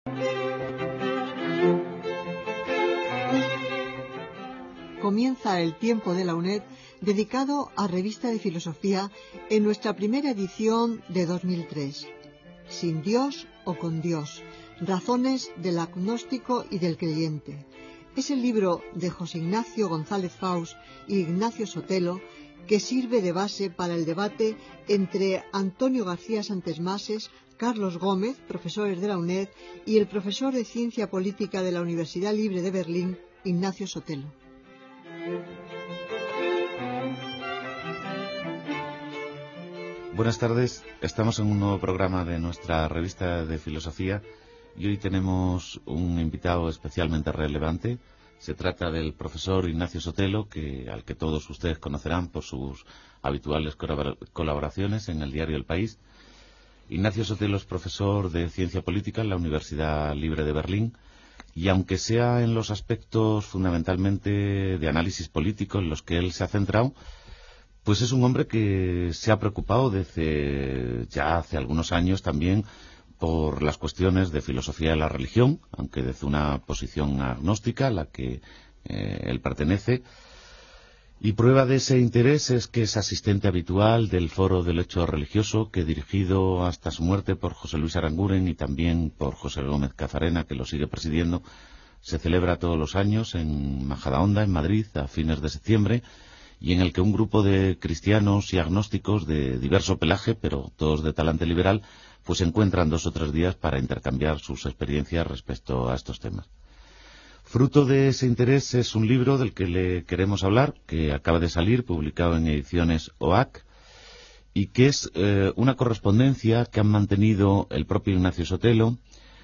Comienza el tiempo de la UNED dedicado a Revista de Filosofía en nuestra primera edición de 2003. Sin Dios o con Dios, razones del agnóstico y del creyente. Es el libro de José Ignacio González Faus y Ignacio Sotelo que sirve de base para el debate entre Antonio García Santesmases, Carlos Gómez, profesores de la UNED, y el profesor de Ciencia Política de la Universidad Libre de Berlín, Ignacio Sotelo. Buenas tardes, estamos en un nuevo programa de nuestra revista de filosofía y hoy tenemos un invitado especialmente relevante. Se trata del profesor Ignacio Sotelo, al que todos ustedes conocerán por sus habituales colaboraciones en el diario El País. Ignacio Sotelo es profesor de Ciencia Política en la Universidad Libre de Berlín y aunque sea en los aspectos fundamentalmente de análisis político en los que él se ha centrado, pues es un hombre que se ha preocupado desde ya hace algunos años también por las cuestiones de filosofía de la religión, aunque desde una posición agnóstica a la que él pertenece. Y prueba de ese interés es que es asistente habitual del Foro del Hecho Religioso, que dirigido hasta su muerte por José Luis Aranguren y también por José Gómez Cazarena, que lo sigue presidiendo, se celebra todos los años en Majadahonda, en Madrid, a fines de septiembre, y en el que un grupo de cristianos y agnósticos de diverso pelaje, pero todos de talante liberal, pues se encuentran 2 o 3 días para intercambiar sus experiencias respecto a estos temas. Fruto de ese interés es un libro del que le queremos hablar, que acaba de salir, publicado en ediciones OAC, y que es una correspondencia que han mantenido el propio Ignacio Sotelo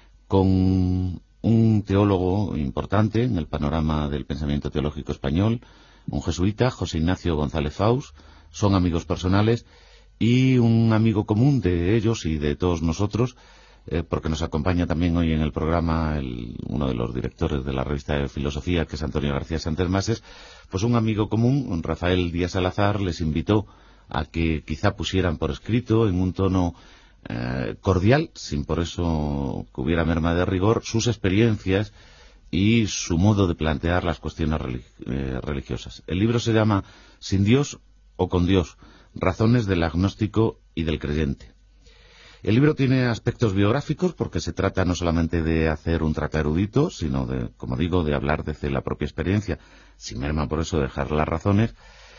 con un teólogo importante en el panorama del pensamiento teológico español, un jesuita, José Ignacio González Faus. Son amigos personales y un amigo común de ellos y de todos nosotros, porque nos acompaña también hoy en el programa uno de los directores de la revista de filosofía, que es Antonio García Santesmases. Pues un amigo común, Rafael Díaz Salazar, les invitó a que quizá pusieran por escrito en un tono cordial, sin por eso que hubiera merma de rigor, sus experiencias y su modo de plantear las cuestiones religiosas. El libro se llama Sin Dios o con Dios, razones del agnóstico y del creyente. El libro tiene aspectos biográficos porque se trata no solamente de hacer un tratado erudito, sino de, como digo, de hablar desde la propia experiencia, sin merma por eso dejar las razones.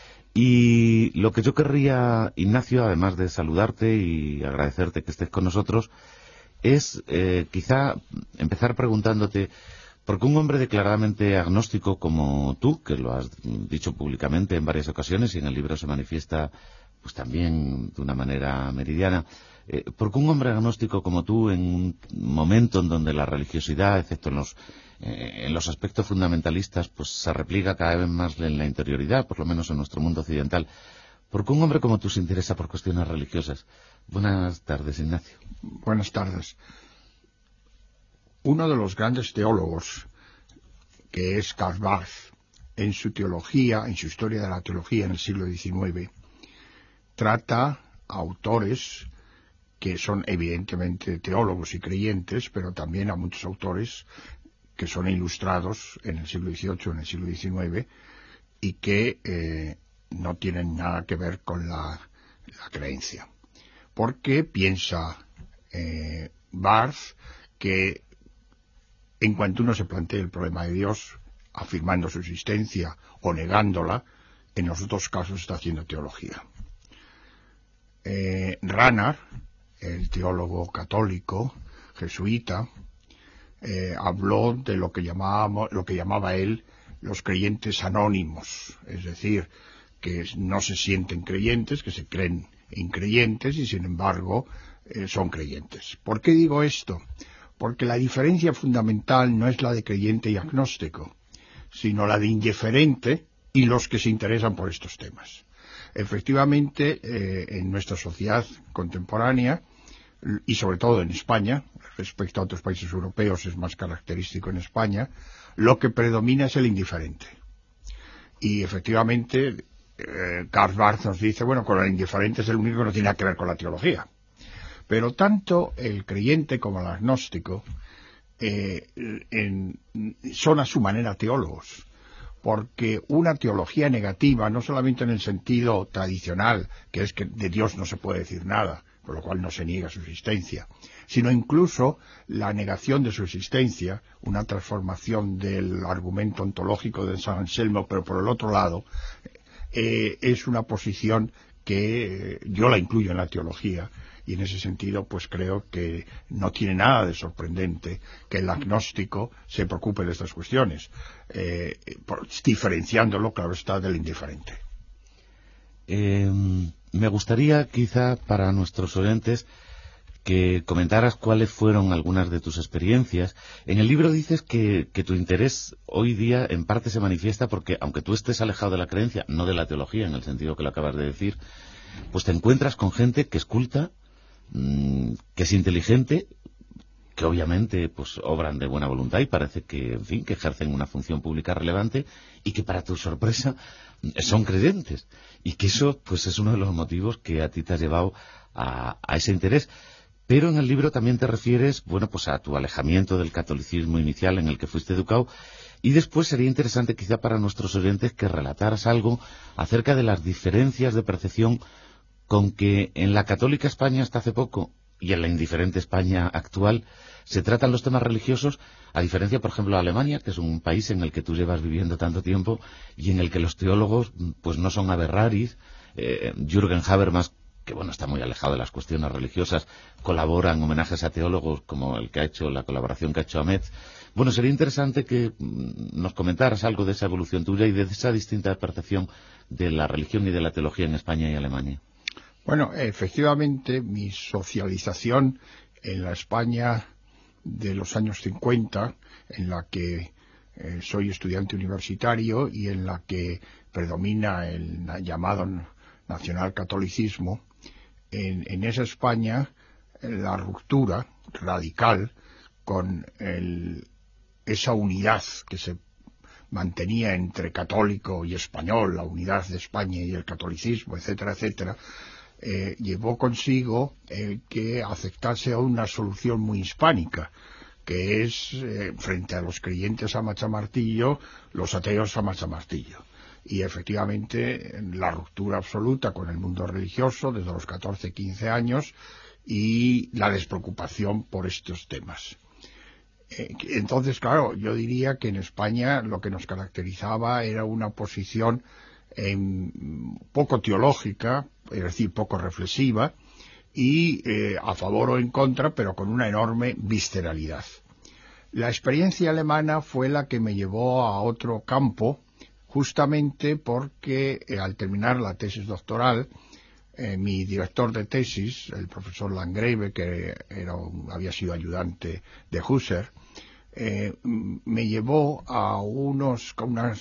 Y lo que yo querría, Ignacio, además de saludarte y agradecerte que estés con nosotros, es quizá empezar preguntándote, porque un hombre declaradamente agnóstico como tú, que lo has dicho públicamente en varias ocasiones y en el libro se manifiesta pues también de una manera meridiana, porque un hombre agnóstico como tú, en un momento en donde la religiosidad, excepto en los aspectos fundamentalistas, pues se repliega cada vez más en la interioridad, por lo menos en nuestro mundo occidental, porque un hombre como tú se interesa por cuestiones religiosas. Buenas tardes, Ignacio. Buenas tardes. Uno de los grandes teólogos, que es Karl Barth, en su teología, en su historia de la teología en el siglo XIX, trata a autores que son evidentemente teólogos y creyentes, pero también a muchos autores que son ilustrados en el siglo XVIII, en el siglo XIX, y que no tienen nada que ver con la creencia. Porque piensa Barth que en cuanto uno se plantea el problema de Dios, afirmando su existencia o negándola, en los otros casos está haciendo teología. Rahner, el teólogo católico, jesuita, habló de lo que llamaba él los creyentes anónimos, es decir, que no se sienten creyentes, que se creen increyentes y sin embargo son creyentes. ¿Por qué digo esto? Porque la diferencia fundamental no es la de creyente y agnóstico, sino la de indiferente y los que se interesan por estos temas. Efectivamente, en nuestra sociedad contemporánea, y sobre todo en España, respecto a otros países europeos es más característico en España, lo que predomina es el indiferente. Y efectivamente, Karl Barth nos dice, bueno, con el indiferente es el único que no tiene nada que ver con la teología. Pero tanto el creyente como el agnóstico son a su manera teólogos, porque una teología negativa, no solamente en el sentido tradicional, que es que de Dios no se puede decir nada, por lo cual no se niega su existencia, sino incluso la negación de su existencia, una transformación del argumento ontológico de San Anselmo, pero por el otro lado, es una posición que yo la incluyo en la teología, y en ese sentido pues creo que no tiene nada de sorprendente que el agnóstico se preocupe de estas cuestiones, diferenciándolo, claro está, del indiferente. Me gustaría quizá para nuestros oyentes que comentaras cuáles fueron algunas de tus experiencias. En el libro dices que tu interés hoy día en parte se manifiesta porque, aunque tú estés alejado de la creencia, no de la teología en el sentido que lo acabas de decir, pues te encuentras con gente que es culta, que es inteligente, que obviamente pues obran de buena voluntad y parece que, en fin, que ejercen una función pública relevante y que para tu sorpresa son creyentes, y que eso pues es uno de los motivos que a ti te has llevado a ese interés. Pero en el libro también te refieres, bueno, pues a tu alejamiento del catolicismo inicial en el que fuiste educado, y después sería interesante quizá para nuestros oyentes que relataras algo acerca de las diferencias de percepción con que en la católica España hasta hace poco y en la indiferente España actual se tratan los temas religiosos, a diferencia, por ejemplo, de Alemania, que es un país en el que tú llevas viviendo tanto tiempo y en el que los teólogos pues no son aberraris. Jürgen Habermas, que bueno, está muy alejado de las cuestiones religiosas, colabora en homenajes a teólogos como el que ha hecho, la colaboración que ha hecho Metz. Bueno, sería interesante que nos comentaras algo de esa evolución tuya y de esa distinta percepción de la religión y de la teología en España y Alemania. Bueno, efectivamente, mi socialización en la España de los años 50, en la que soy estudiante universitario y en la que predomina el llamado nacionalcatolicismo, en esa España la ruptura radical con esa unidad que se mantenía entre católico y español, la unidad de España y el catolicismo, etcétera, etcétera, llevó consigo que aceptase una solución muy hispánica, que es, frente a los creyentes a machamartillo, los ateos a machamartillo. Y efectivamente la ruptura absoluta con el mundo religioso desde los 14, 15 años y la despreocupación por estos temas. Entonces, claro, yo diría que en España lo que nos caracterizaba era una posición poco teológica, es decir, poco reflexiva, y a favor o en contra, pero con una enorme visceralidad. La experiencia alemana fue la que me llevó a otro campo, justamente porque al terminar la tesis doctoral, mi director de tesis, el profesor Landgrave, que había sido ayudante de Husserl, me llevó a unas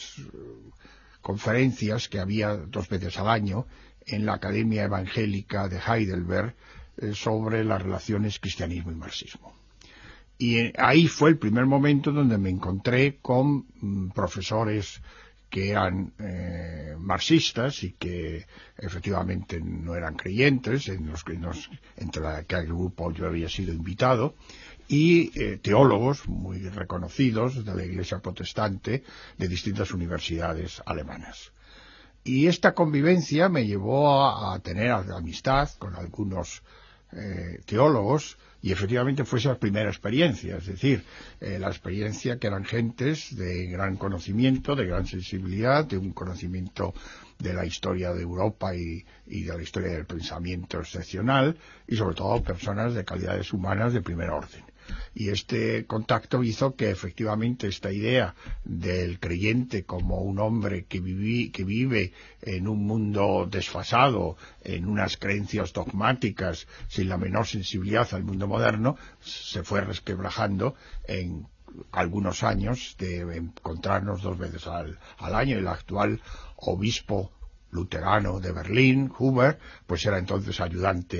conferencias que había 2 veces al año en la Academia Evangélica de Heidelberg sobre las relaciones cristianismo y marxismo. Y ahí fue el primer momento donde me encontré con profesores que eran marxistas y que efectivamente no eran creyentes, entre aquel grupo yo había sido invitado, y teólogos muy reconocidos de la Iglesia protestante de distintas universidades alemanas. Y esta convivencia me llevó a tener amistad con algunos teólogos, y efectivamente fue esa primera experiencia, es decir, la experiencia que eran gentes de gran conocimiento, de gran sensibilidad, de un conocimiento de la historia de Europa y de la historia del pensamiento excepcional, y sobre todo personas de calidades humanas de primer orden. Y este contacto hizo que efectivamente esta idea del creyente como un hombre que vive en un mundo desfasado, en unas creencias dogmáticas, sin la menor sensibilidad al mundo moderno, se fue resquebrajando en algunos años de encontrarnos 2 veces al año. El actual obispo luterano de Berlín, Huber, pues era entonces ayudante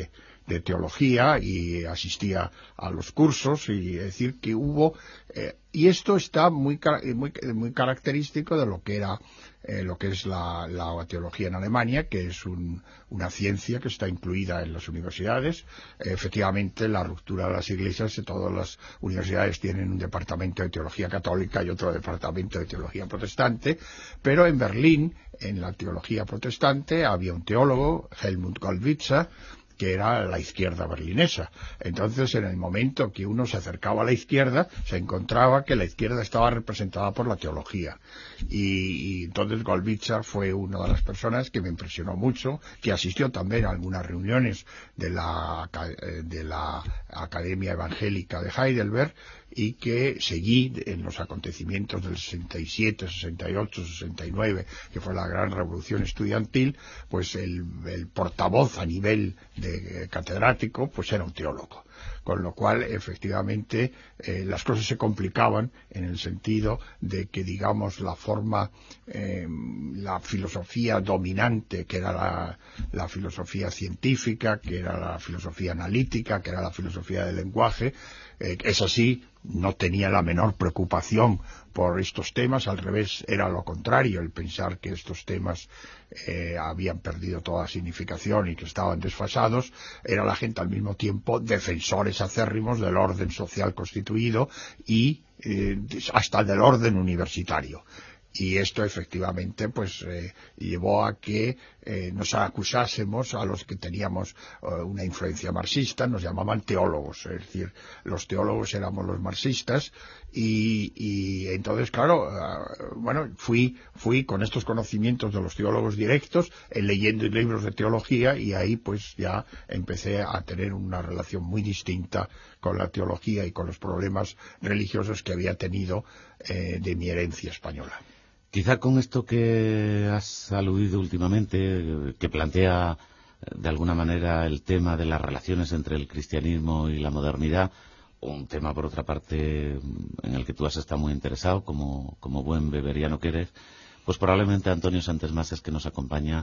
de teología y asistía a los cursos, y decir que hubo y esto está muy característico de lo que era lo que es la teología en Alemania, que es una ciencia que está incluida en las universidades. Efectivamente, la ruptura de las iglesias, todas las universidades tienen un departamento de teología católica y otro departamento de teología protestante, pero en Berlín, en la teología protestante, había un teólogo, Helmut Gollwitzer, que era la izquierda berlinesa. Entonces, en el momento que uno se acercaba a la izquierda, se encontraba que la izquierda estaba representada por la teología. Y entonces Gollwitzer fue una de las personas que me impresionó mucho, que asistió también a algunas reuniones de la Academia Evangélica de Heidelberg, y que seguí en los acontecimientos del 67, 68, 69, que fue la gran revolución estudiantil. Pues el portavoz a nivel de catedrático pues era un teólogo, con lo cual efectivamente las cosas se complicaban en el sentido de que, digamos, la forma, la filosofía dominante, que era la filosofía científica, que era la filosofía analítica, que era la filosofía del lenguaje, es así, no tenía la menor preocupación por estos temas, al revés, era lo contrario, el pensar que estos temas habían perdido toda significación y que estaban desfasados. Era la gente al mismo tiempo defensores acérrimos del orden social constituido y hasta del orden universitario. Y esto efectivamente pues llevó a que nos acusásemos a los que teníamos una influencia marxista, nos llamaban teólogos, es decir, los teólogos éramos los marxistas, y entonces claro, bueno, fui con estos conocimientos de los teólogos directos, leyendo libros de teología, y ahí pues ya empecé a tener una relación muy distinta con la teología y con los problemas religiosos que había tenido de mi herencia española. Quizá con esto que has aludido últimamente, que plantea de alguna manera el tema de las relaciones entre el cristianismo y la modernidad, un tema por otra parte en el que tú has estado muy interesado como buen beberiano que eres, pues probablemente Antonio Santos Masas, que nos acompaña,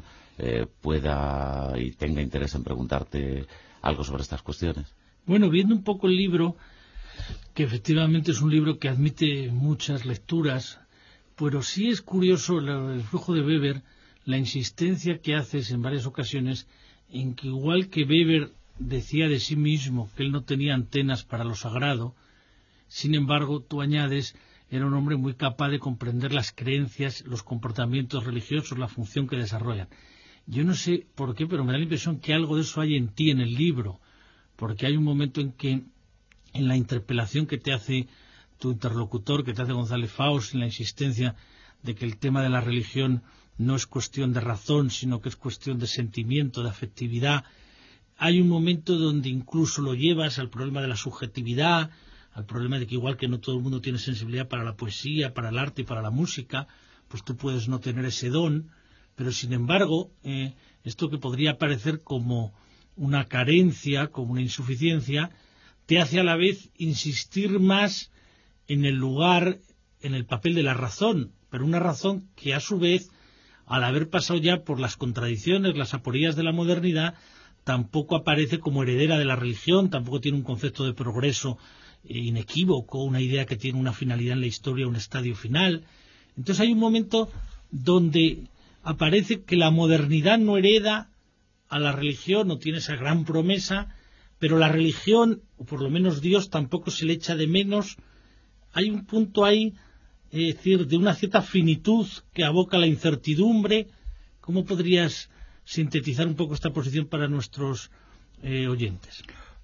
pueda y tenga interés en preguntarte algo sobre estas cuestiones. Bueno, viendo un poco el libro, que efectivamente es un libro que admite muchas lecturas, pero sí es curioso el flujo de Weber, la insistencia que haces en varias ocasiones en que, igual que Weber decía de sí mismo que él no tenía antenas para lo sagrado, sin embargo tú añades, era un hombre muy capaz de comprender las creencias, los comportamientos religiosos, la función que desarrollan. Yo no sé por qué, pero me da la impresión que algo de eso hay en ti, en el libro, porque hay un momento en que, en la interpelación que te hace tu interlocutor, que te hace González Faust, en la insistencia de que el tema de la religión no es cuestión de razón, sino que es cuestión de sentimiento, de afectividad. Hay un momento donde incluso lo llevas al problema de la subjetividad, al problema de que igual que no todo el mundo tiene sensibilidad para la poesía, para el arte y para la música, pues tú puedes no tener ese don, pero sin embargo, esto que podría parecer como una carencia, como una insuficiencia, te hace a la vez insistir más en el lugar, en el papel de la razón, pero una razón que a su vez, al haber pasado ya por las contradicciones, las aporías de la modernidad, tampoco aparece como heredera de la religión, tampoco tiene un concepto de progreso inequívoco, una idea que tiene una finalidad en la historia, un estadio final. Entonces hay un momento donde aparece que la modernidad no hereda a la religión, no tiene esa gran promesa, pero la religión, o por lo menos Dios, tampoco se le echa de menos. Hay un punto ahí, es decir, de una cierta finitud que aboca la incertidumbre. ¿Cómo podrías sintetizar un poco esta posición para nuestros oyentes?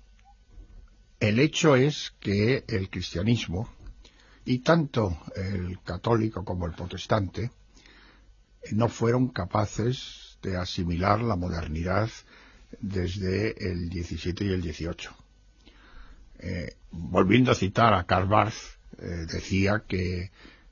El hecho es que el cristianismo, y tanto el católico como el protestante, no fueron capaces de asimilar la modernidad desde el 17 y el 18. Volviendo a citar a Karl Barth, decía que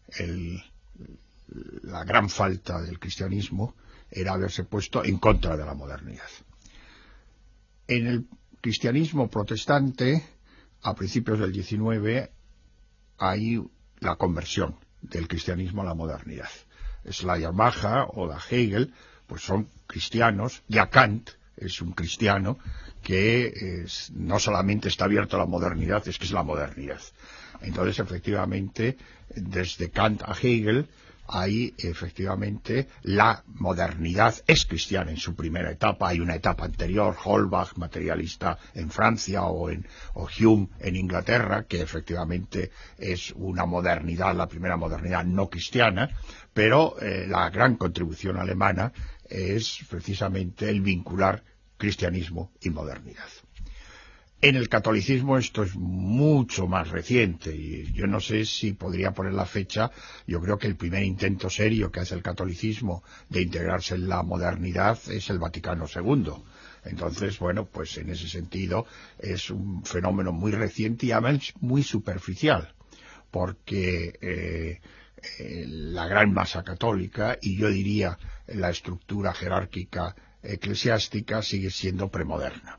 la gran falta del cristianismo era haberse puesto en contra de la modernidad. En el cristianismo protestante, a principios del 19, hay la conversión del cristianismo a la modernidad. Schleiermacher o Hegel pues son cristianos, ya Kant es un cristiano que no solamente está abierto a la modernidad, es que es la modernidad. Entonces, efectivamente, desde Kant a Hegel, hay efectivamente la modernidad es cristiana en su primera etapa. Hay una etapa anterior, Holbach, materialista en Francia, o Hume en Inglaterra, que efectivamente es una modernidad, la primera modernidad no cristiana, pero la gran contribución alemana es precisamente el vincular cristianismo y modernidad. En el catolicismo esto es mucho más reciente, y yo no sé si podría poner la fecha. Yo creo que el primer intento serio que hace el catolicismo de integrarse en la modernidad es el Vaticano II. Entonces, bueno, pues en ese sentido es un fenómeno muy reciente y además muy superficial, porque la gran masa católica, y yo diría la estructura jerárquica eclesiástica, sigue siendo premoderna.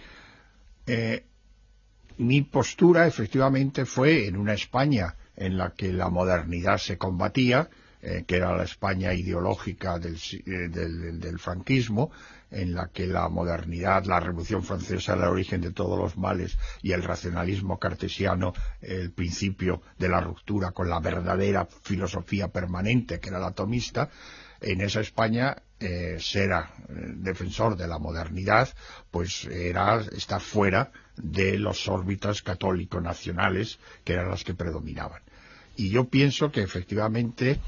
Mi postura efectivamente fue en una España en la que la modernidad se combatía, que era la España ideológica del franquismo, en la que la modernidad, la Revolución Francesa era el origen de todos los males, y el racionalismo cartesiano el principio de la ruptura con la verdadera filosofía permanente, que era la atomista. En esa España, ser defensor de la modernidad, pues era estar fuera de las órbitas católico-nacionales, que eran las que predominaban. Y yo pienso que efectivamente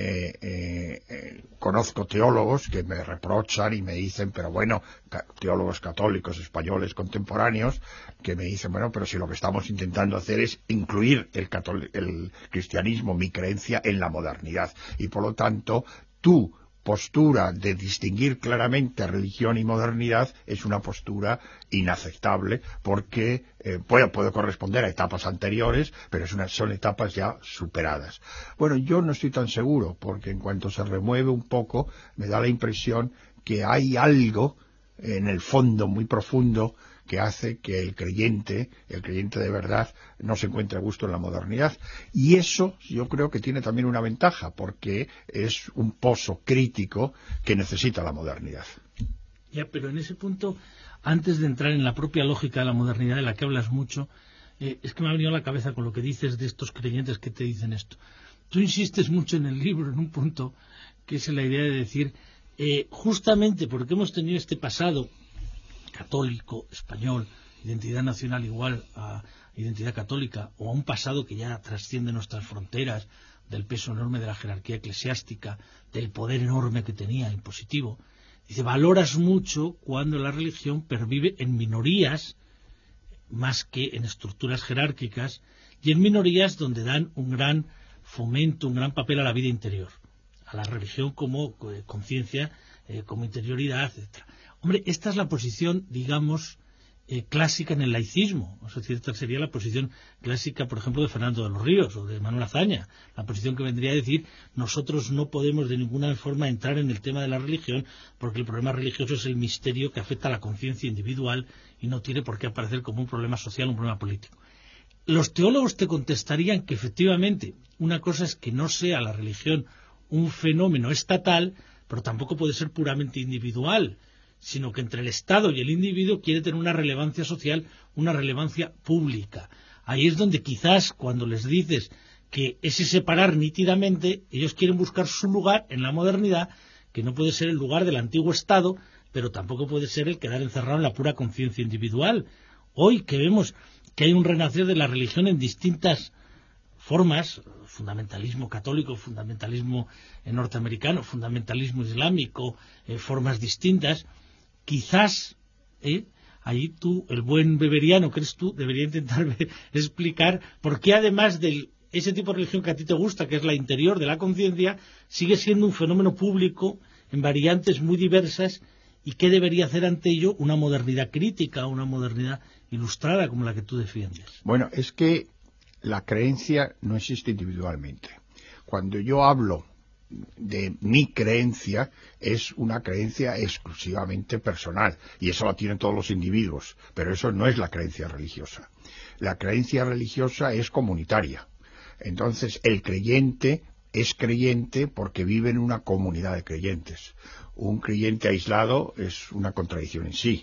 conozco teólogos que me reprochan y me dicen, pero bueno, teólogos católicos españoles contemporáneos, que me dicen, bueno, pero si lo que estamos intentando hacer es incluir el cristianismo, mi creencia, en la modernidad, y por lo tanto tu postura de distinguir claramente religión y modernidad es una postura inaceptable, porque puede corresponder a etapas anteriores, pero son etapas ya superadas. Bueno, yo no estoy tan seguro, porque en cuanto se remueve un poco, me da la impresión que hay algo en el fondo muy profundo que hace que el creyente de verdad, no se encuentre a gusto en la modernidad. Y eso yo creo que tiene también una ventaja, porque es un pozo crítico que necesita la modernidad. Ya, pero en ese punto, antes de entrar en la propia lógica de la modernidad de la que hablas mucho, es que me ha venido a la cabeza con lo que dices de estos creyentes que te dicen esto. Tú insistes mucho en el libro, en un punto, que es la idea de decir, justamente porque hemos tenido este pasado católico, español, identidad nacional igual a identidad católica, o a un pasado que ya trasciende nuestras fronteras, del peso enorme de la jerarquía eclesiástica, del poder enorme que tenía impositivo. Dice, valoras mucho cuando la religión pervive en minorías más que en estructuras jerárquicas, y en minorías donde dan un gran fomento, un gran papel a la vida interior, a la religión como conciencia, como interioridad, etcétera. Hombre, esta es la posición, digamos, clásica en el laicismo. O sea, esta sería la posición clásica, por ejemplo, de Fernando de los Ríos o de Manuel Azaña. La posición que vendría a decir, nosotros no podemos de ninguna forma entrar en el tema de la religión, porque el problema religioso es el misterio que afecta a la conciencia individual y no tiene por qué aparecer como un problema social, un problema político. Los teólogos te contestarían que efectivamente una cosa es que no sea la religión un fenómeno estatal, pero tampoco puede ser puramente individual, sino que entre el Estado y el individuo quiere tener una relevancia social, una relevancia pública. Ahí es donde quizás cuando les dices que ese separar nítidamente, ellos quieren buscar su lugar en la modernidad, que no puede ser el lugar del antiguo Estado, pero tampoco puede ser el quedar encerrado en la pura conciencia individual. Hoy que vemos que hay un renacer de la religión en distintas formas, fundamentalismo católico, fundamentalismo norteamericano, fundamentalismo islámico, formas distintas, quizás ahí tú, el buen beberiano que eres tú, debería intentar explicar por qué además de ese tipo de religión que a ti te gusta, que es la interior de la conciencia, sigue siendo un fenómeno público en variantes muy diversas, y qué debería hacer ante ello una modernidad crítica, una modernidad ilustrada como la que tú defiendes. Bueno, es que la creencia no existe individualmente. Cuando yo hablo de mi creencia, es una creencia exclusivamente personal, y eso la tienen todos los individuos, pero eso no es la creencia religiosa. La creencia religiosa es comunitaria. Entonces, el creyente es creyente porque vive en una comunidad de creyentes. un creyente aislado es una contradicción en sí.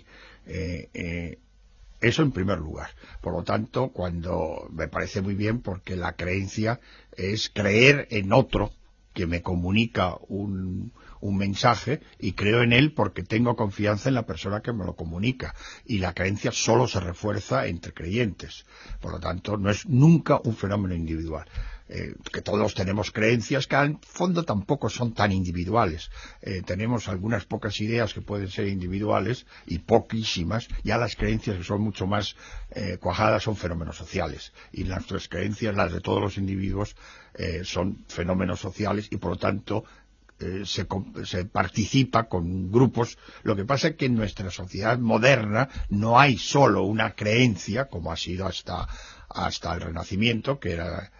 Eso en primer lugar. Por lo tanto, cuando me parece muy bien, porque la creencia es creer en otro que me comunica un mensaje, y creo en él porque tengo confianza en la persona que me lo comunica, y la creencia solo se refuerza entre creyentes. Por lo tanto, no es nunca un fenómeno individual. Que todos tenemos creencias que al fondo tampoco son tan individuales. Tenemos algunas pocas ideas que pueden ser individuales y poquísimas. Ya las creencias que son mucho más cuajadas son fenómenos sociales, y nuestras creencias, las de todos los individuos, son fenómenos sociales, y por lo tanto se participa con grupos. Lo que pasa es que en nuestra sociedad moderna no hay solo una creencia, como ha sido hasta el Renacimiento, que era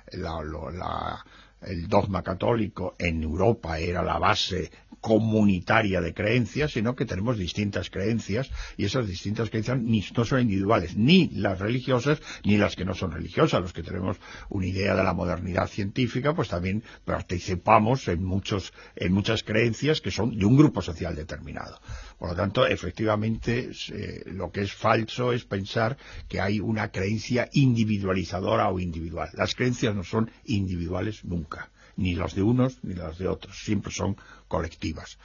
el dogma católico en Europa, era la base comunitaria de creencias, sino que tenemos distintas creencias, y esas distintas creencias no son individuales, ni las religiosas ni las que no son religiosas. Los que tenemos una idea de la modernidad científica, pues también participamos en muchas creencias que son de un grupo social determinado. Por lo tanto, efectivamente, lo que es falso es pensar que hay una creencia individualizadora o individual. Las creencias no son individuales nunca, ni las de unos ni las de otros, siempre son colectivas.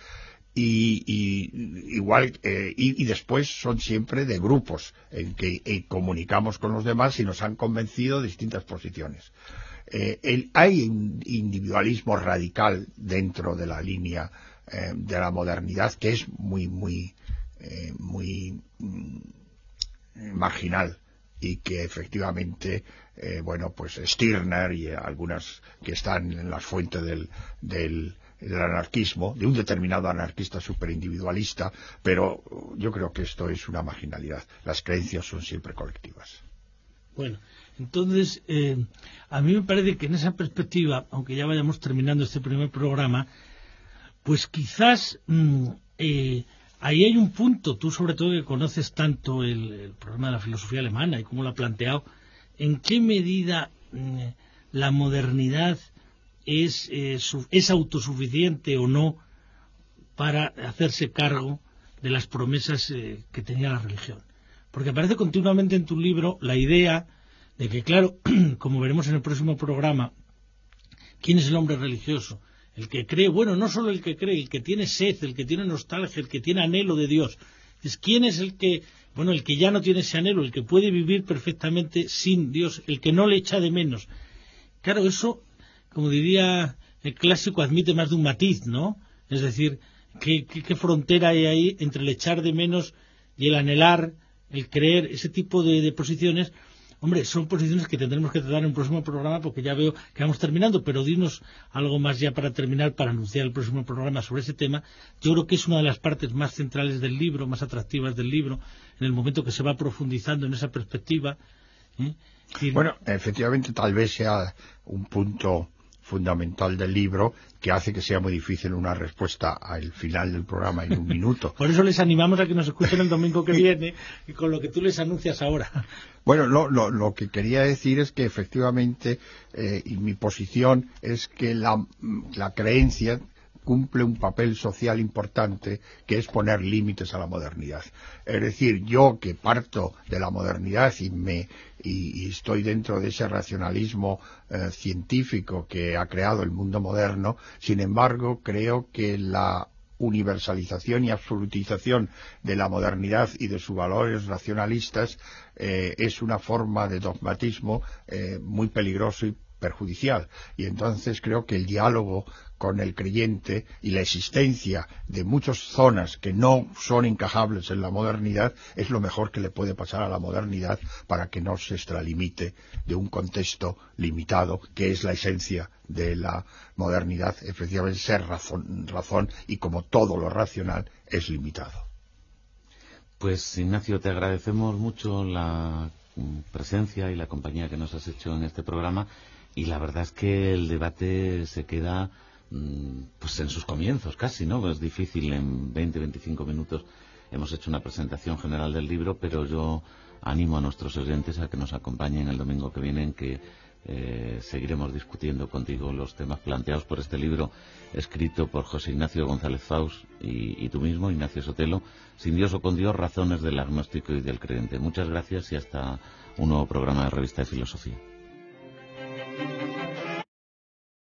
Y después son siempre de grupos en que comunicamos con los demás y nos han convencido de distintas posiciones. Hay un individualismo radical dentro de la línea de la modernidad, que es muy marginal, y que efectivamente pues Stirner y algunas que están en las fuentes del anarquismo, de un determinado anarquista superindividualista, pero yo creo que esto es una marginalidad. Las creencias son siempre colectivas. Bueno, entonces a mí me parece que en esa perspectiva, aunque ya vayamos terminando este primer programa, pues quizás ahí hay un punto, tú sobre todo que conoces tanto el problema de la filosofía alemana y cómo lo ha planteado, en qué medida la modernidad es autosuficiente o no para hacerse cargo de las promesas que tenía la religión. Porque aparece continuamente en tu libro la idea de que, claro, como veremos en el próximo programa, ¿quién es el hombre religioso? El que cree, bueno, no solo el que cree, el que tiene sed, el que tiene nostalgia, el que tiene anhelo de Dios. ¿Quién es el que, el que ya no tiene ese anhelo, el que puede vivir perfectamente sin Dios, el que no le echa de menos? Claro, eso, como diría el clásico, admite más de un matiz, ¿no? Es decir, ¿qué frontera hay ahí entre el echar de menos y el anhelar, el creer? Ese tipo de posiciones, hombre, son posiciones que tendremos que tratar en el próximo programa, porque ya veo que vamos terminando, pero dinos algo más ya para terminar, para anunciar el próximo programa sobre ese tema. Yo creo que es una de las partes más centrales del libro, más atractivas del libro, en el momento que se va profundizando en esa perspectiva. Bueno, efectivamente, tal vez sea un punto fundamental del libro que hace que sea muy difícil una respuesta al final del programa en un minuto. Por eso les animamos a que nos escuchen el domingo que viene y con lo que tú les anuncias ahora. Bueno, lo que quería decir es que efectivamente, y mi posición es que la creencia cumple un papel social importante, que es poner límites a la modernidad. Es decir, yo que parto de la modernidad y estoy dentro de ese racionalismo científico que ha creado el mundo moderno, sin embargo, creo que la universalización y absolutización de la modernidad y de sus valores racionalistas es una forma de dogmatismo muy peligroso y perjudicial, y entonces creo que el diálogo con el creyente y la existencia de muchas zonas que no son encajables en la modernidad es lo mejor que le puede pasar a la modernidad para que no se extralimite de un contexto limitado, que es la esencia de la modernidad, efectivamente ser razón, y como todo lo racional es limitado. Pues Ignacio, te agradecemos mucho la presencia y la compañía que nos has hecho en este programa, y la verdad es que el debate se queda pues en sus comienzos casi, ¿no? Es difícil en 20-25 minutos. Hemos hecho una presentación general del libro, pero yo animo a nuestros oyentes a que nos acompañen el domingo que viene, en que seguiremos discutiendo contigo los temas planteados por este libro escrito por José Ignacio González Faus y tú mismo, Ignacio Sotelo, Sin Dios o con Dios, razones del agnóstico y del creyente. Muchas gracias y hasta un nuevo programa de Revista de Filosofía.